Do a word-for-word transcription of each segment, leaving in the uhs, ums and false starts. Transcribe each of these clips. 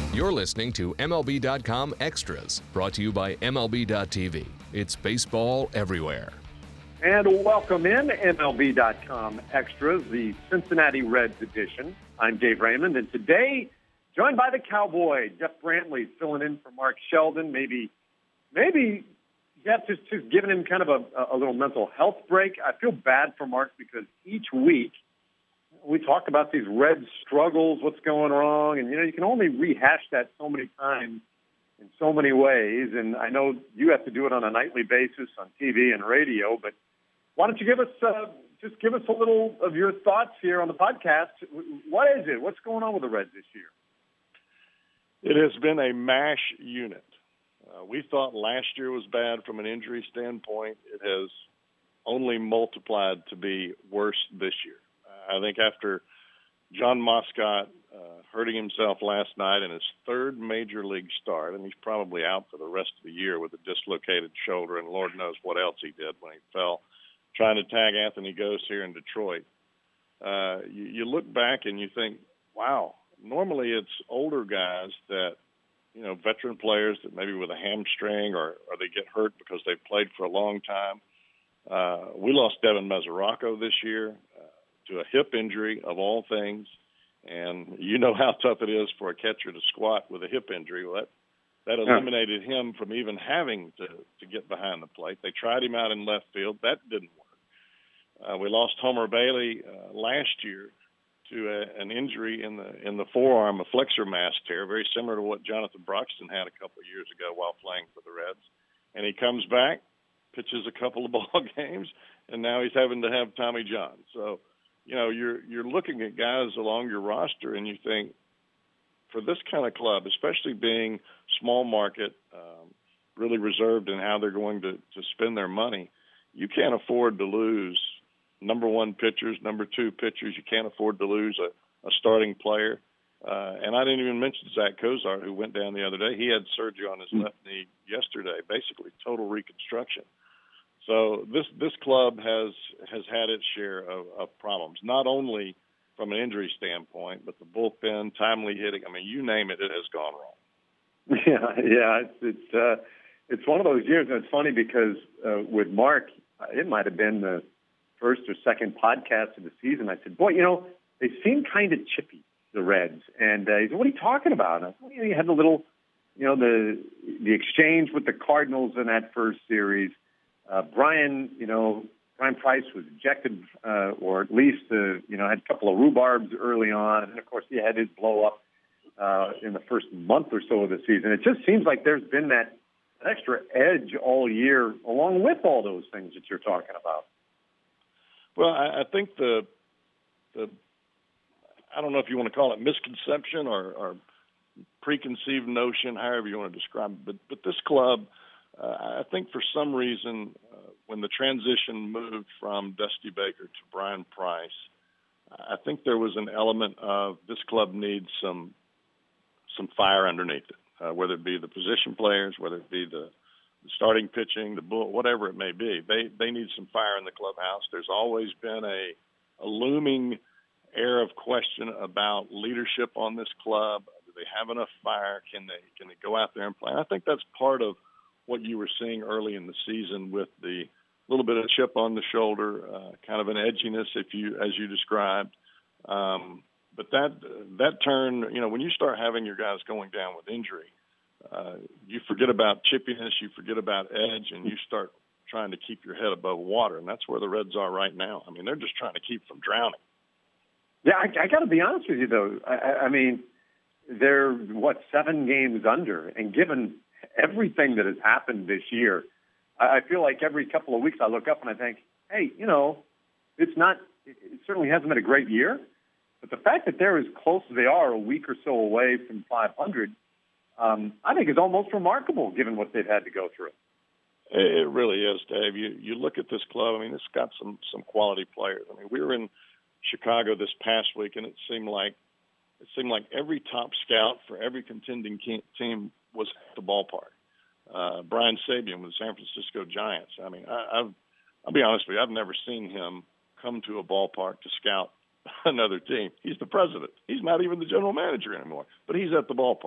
You're listening to M L B dot com Extras, brought to you by M L B dot T V. It's baseball everywhere. And welcome in M L B dot com Extras, the Cincinnati Reds edition. I'm Dave Raymond, and today, joined by the Cowboy, Jeff Brantley, filling in for Mark Sheldon. Maybe, maybe Jeff just, just giving him kind of a, a little mental health break. I feel bad for Mark because each week we talk about these Reds struggles, what's going wrong, and, you know, you can only rehash that so many times in so many ways, and I know you have to do it on a nightly basis on T V and radio, but why don't you give us uh, just give us a little of your thoughts here on the podcast. What is it? What's going on with the Reds this year? It has been a mash unit. Uh, we thought last year was bad from an injury standpoint. It has only multiplied to be worse this year. Uh, I think after John Moscott uh, hurting himself last night in his third major league start, and he's probably out for the rest of the year with a dislocated shoulder, and Lord knows what else he did when he fell trying to tag Anthony Gose here in Detroit. Uh, you, you look back and you think, wow, normally it's older guys that, you know, veteran players that maybe with a hamstring or, or they get hurt because they've played for a long time. Uh, we lost Devin Mesoraco this year uh, to a hip injury of all things. And you know how tough it is for a catcher to squat with a hip injury. Well, that, that eliminated him from even having to, to get behind the plate. They tried him out in left field. That didn't work. Uh, we lost Homer Bailey uh, last year to a, an injury in the in the forearm, a flexor mass tear, very similar to what Jonathan Broxton had a couple of years ago while playing for the Reds. And he comes back, pitches a couple of ball games, and now he's having to have Tommy John. So, you know, you're you're looking at guys along your roster, and you think, for this kind of club, especially being small market, um, really reserved in how they're going to, to spend their money, you can't afford to lose number one pitchers, number two pitchers. You can't afford to lose a, a starting player. Uh, and I didn't even mention Zach Kozar, who went down the other day. He had surgery on his left knee yesterday, basically total reconstruction. So this this club has has had its share of, of problems, not only from an injury standpoint, but the bullpen, timely hitting. I mean, you name it, it has gone wrong. Yeah, yeah, it's it's, uh, it's one of those years, and it's funny because uh, with Mark, it might have been the first or second podcast of the season. I said, boy, you know, they seem kind of chippy, the Reds. And uh, he said, what are you talking about? And I said, well, you know, you had the little, you know, the the exchange with the Cardinals in that first series. Uh, Brian, you know, Brian Price was ejected, uh, or at least, uh, you know, had a couple of rhubarbs early on. And, of course, he had his blow-up uh, in the first month or so of the season. It just seems like there's been that extra edge all year, along with all those things that you're talking about. Well, I, I think the the I don't know if you want to call it misconception or, or preconceived notion, however you want to describe it, but but this club, uh, I think for some reason, uh, when the transition moved from Dusty Baker to Brian Price, I think there was an element of this club needs some some fire underneath it, uh, whether it be the position players, whether it be the the starting pitching, the bull, whatever it may be. They they need some fire in the clubhouse. There's always been a, a looming air of question about leadership on this club. Do they have enough fire? Can they can they go out there and play? And I think that's part of what you were seeing early in the season with the little bit of chip on the shoulder, uh, kind of an edginess, if you as you described. Um, but that that turn, you know, when you start having your guys going down with injury, Uh, you forget about chippiness, you forget about edge, and you start trying to keep your head above water, and that's where the Reds are right now. I mean, they're just trying to keep from drowning. Yeah, I, I got to be honest with you, though. I, I mean, they're, what, seven games under, and given everything that has happened this year, I, I feel like every couple of weeks I look up and I think, hey, you know, it's not – it certainly hasn't been a great year, but the fact that they're as close as they are a week or so away from five hundred – Um, I think it's almost remarkable given what they've had to go through. It really is, Dave. You you look at this club. I mean, it's got some some quality players. I mean, we were in Chicago this past week, and it seemed like it seemed like every top scout for every contending team was at the ballpark. Uh, Brian Sabian with the San Francisco Giants. I mean, I, I've, I'll be honest with you, I've never seen him come to a ballpark to scout another team. He's the president. He's not even the general manager anymore, but he's at the ballpark.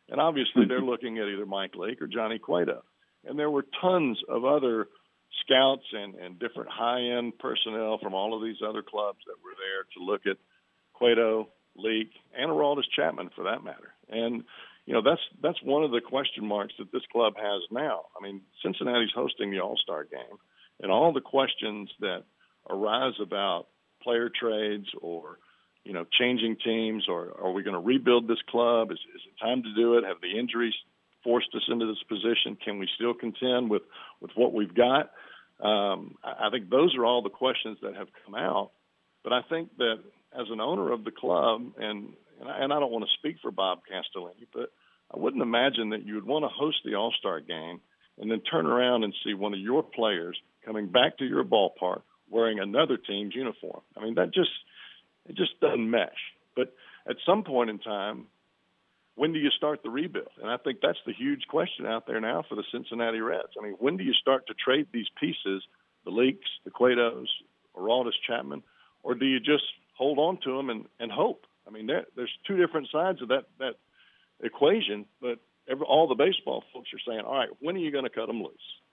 And obviously they're looking at either Mike Leake or Johnny Cueto. And there were tons of other scouts and, and different high-end personnel from all of these other clubs that were there to look at Cueto, Leake, and Aroldis Chapman for that matter. And, you know, that's that's one of the question marks that this club has now. I mean, Cincinnati's hosting the All-Star game, and all the questions that arise about player trades or, you know, changing teams, or are we going to rebuild this club? Is, is it time to do it? Have the injuries forced us into this position? Can we still contend with, with what we've got? Um, I, I think those are all the questions that have come out. But I think that as an owner of the club, and and I, and I don't want to speak for Bob Castellini, but I wouldn't imagine that you would want to host the All-Star game and then turn around and see one of your players coming back to your ballpark wearing another team's uniform. I mean, that just it just doesn't mesh. But at some point in time, when do you start the rebuild? And I think that's the huge question out there now for the Cincinnati Reds. I mean, when do you start to trade these pieces, the Leaks, the Cuetos, Aroldis Chapman, or do you just hold on to them and, and hope? I mean, there, there's two different sides of that, that equation, but every, all the baseball folks are saying, all right, when are you going to cut them loose?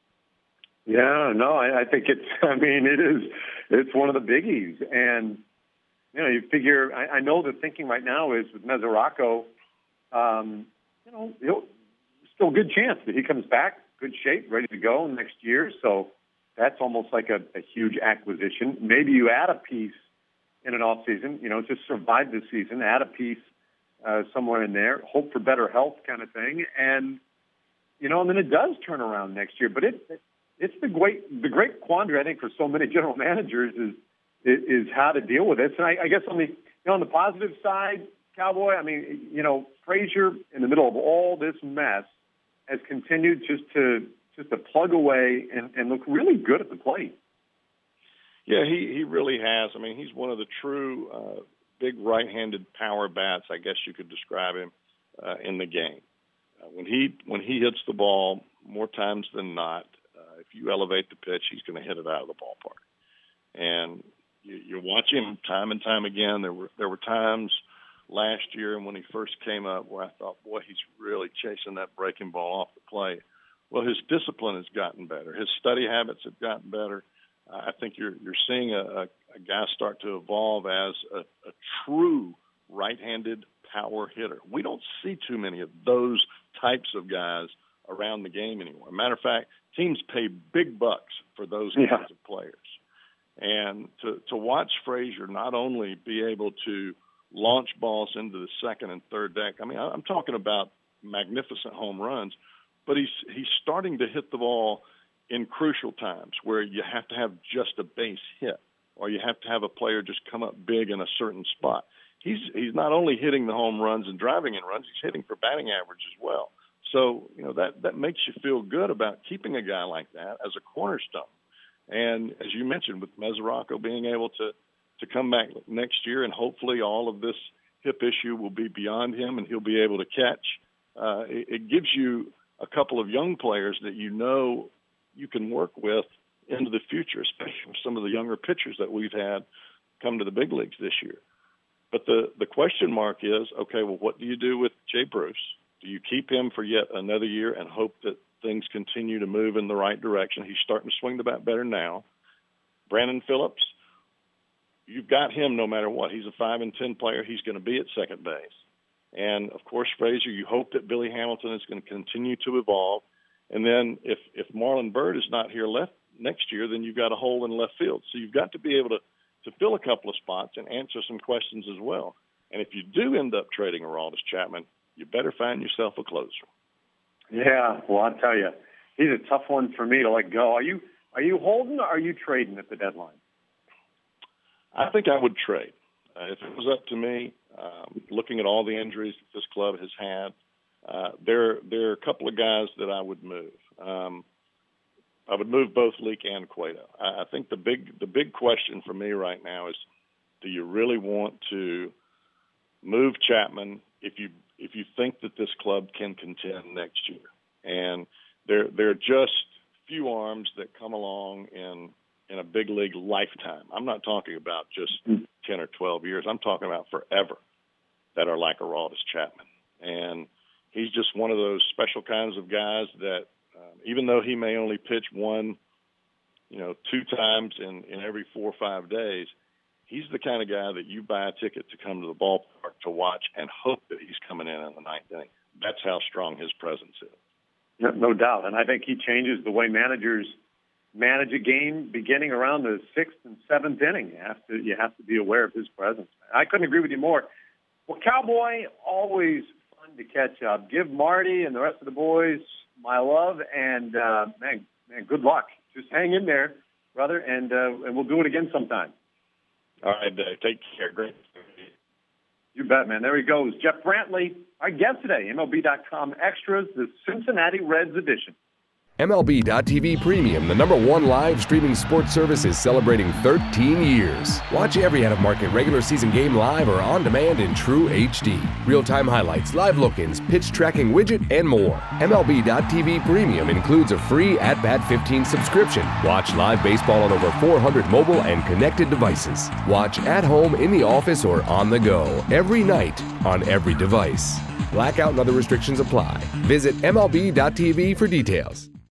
Yeah, no, I, I think it's, I mean, it is, it's one of the biggies. And, you know, you figure, I, I know the thinking right now is with Mesoraco, um, you know, he'll, still a good chance that he comes back, good shape, ready to go next year. So that's almost like a, a huge acquisition. Maybe you add a piece in an off season, you know, just survive the season, add a piece uh, somewhere in there, hope for better health kind of thing. And, you know, and then it does turn around next year. But it, it it's the great, the great quandary, I think, for so many general managers is, is, is how to deal with this. And I, I guess on the, you know, on the positive side, Cowboy, I mean, you know, Frazier in the middle of all this mess has continued just to, just to plug away and, and look really good at the plate. Yeah, he, he really has. I mean, he's one of the true uh, big right-handed power bats, I guess you could describe him, uh, in the game. Uh, when he when he hits the ball, more times than not, uh, if you elevate the pitch, he's going to hit it out of the ballpark. And you, you watch him time and time again. There were there were times last year and when he first came up where I thought, boy, he's really chasing that breaking ball off the plate. Well, his discipline has gotten better. His study habits have gotten better. I think you're you're seeing a, a, a guy start to evolve as a, a true right-handed power hitter. We don't see too many of those types of guys around the game anymore. Matter of fact, teams pay big bucks for those kinds yeah. of players. And to, to watch Frazier not only be able to launch balls into the second and third deck, I mean, I'm talking about magnificent home runs, but he's he's starting to hit the ball in crucial times where you have to have just a base hit or you have to have a player just come up big in a certain spot. He's he's not only hitting the home runs and driving in runs, he's hitting for batting average as well. So, you know, that, that makes you feel good about keeping a guy like that as a cornerstone. And as you mentioned, with Mesoraco being able to, to come back next year and hopefully all of this hip issue will be beyond him and he'll be able to catch, uh, it, it gives you a couple of young players that you know you can work with into the future, especially with some of the younger pitchers that we've had come to the big leagues this year. But the, the question mark is, okay, well, what do you do with Jay Bruce? Do you keep him for yet another year and hope that things continue to move in the right direction? He's starting to swing the bat better now. Brandon Phillips, you've got him no matter what. He's a five and ten player. He's going to be at second base. And, of course, Frazier, you hope that Billy Hamilton is going to continue to evolve. And then if, if Marlon Byrd is not here left next year, then you've got a hole in left field. So you've got to be able to, to fill a couple of spots and answer some questions as well. And if you do end up trading Aroldis Chapman, you better find yourself a closer. Yeah, well, I'll tell you, he's a tough one for me to let go. Are you are you holding or are you trading at the deadline? I think I would trade. Uh, if it was up to me, um, looking at all the injuries that this club has had, Uh, there, there are a couple of guys that I would move. Um, I would move both Leake and Cueto. I, I think the big, the big question for me right now is, do you really want to move Chapman if you if you think that this club can contend next year? And there, there are just few arms that come along in in a big league lifetime. I'm not talking about just ten or twelve years. I'm talking about forever that are like Aroldis Chapman. And he's just one of those special kinds of guys that um, even though he may only pitch one, you know, two times in, in every four or five days, he's the kind of guy that you buy a ticket to come to the ballpark to watch and hope that he's coming in in the ninth inning. That's how strong his presence is. Yeah, no doubt. And I think he changes the way managers manage a game beginning around the sixth and seventh inning. You have to, you have to be aware of his presence. I couldn't agree with you more. Well, Cowboy, always fun to catch up. Give Marty and the rest of the boys my love, and, uh, man, man, good luck. Just hang in there, brother, and uh, and we'll do it again sometime. All right, Dave. Take care. Great. You bet, man. There he goes. Jeff Brantley, our guest today, M L B dot com Extras, the Cincinnati Reds edition. M L B dot T V Premium, the number one live streaming sports service, is celebrating thirteen years. Watch every out-of-market regular season game live or on demand in true H D. Real-time highlights, live look-ins, pitch tracking widget, and more. M L B dot T V Premium includes a free At Bat fifteen subscription. Watch live baseball on over four hundred mobile and connected devices. Watch at home, in the office, or on the go every night on every device. Blackout and other restrictions apply. Visit M L B dot T V for details.